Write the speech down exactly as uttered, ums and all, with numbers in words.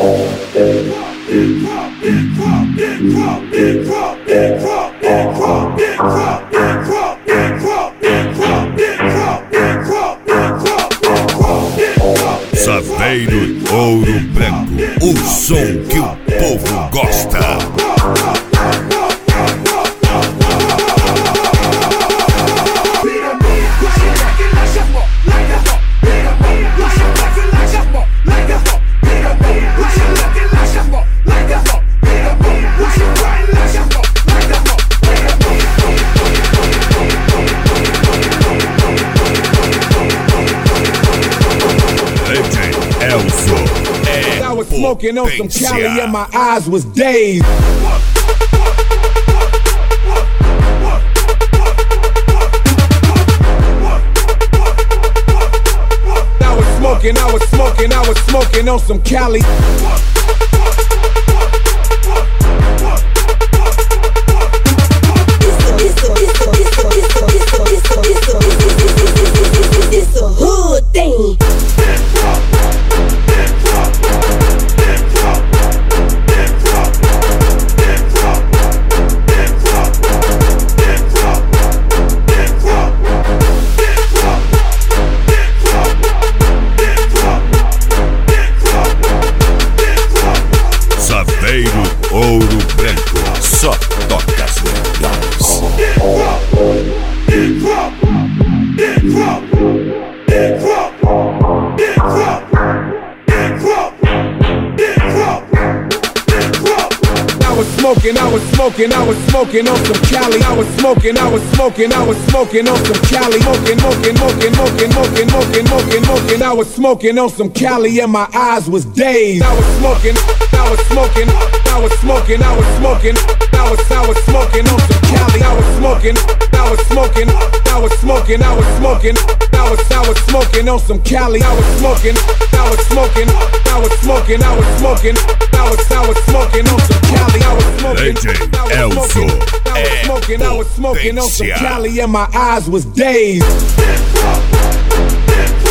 Saveiro Ouro Branco, o som que o povo gosta. I was smoking on some Cali and my eyes was dazed. I was smoking, I was smoking, I was smoking on some Cali. It's a hood thing. Saveiro Ouro Branco, só toca as melhores. I was smoking, I was smoking, I was smoking on some Cali. I was smoking, I was smoking, I was smoking on some Cali. Smoking, smoking, smoking, smoking, smoking, smoking, smoking, smoking. I was smoking on some Cali and my eyes was dazed. I was smoking, I was smoking, I was smoking, I was smoking, I was, I was smoking on some Cali. I was smoking, I was smoking, I was smoking, I was smoking, I was, I was smoking on some Cali. I was smoking, I was smoking, I was smoking, I was smoking, I was, I was smoking on some Cali. I was smoking, I was smoking, I was smoking, I was smoking on some Cali and my eyes was dazed.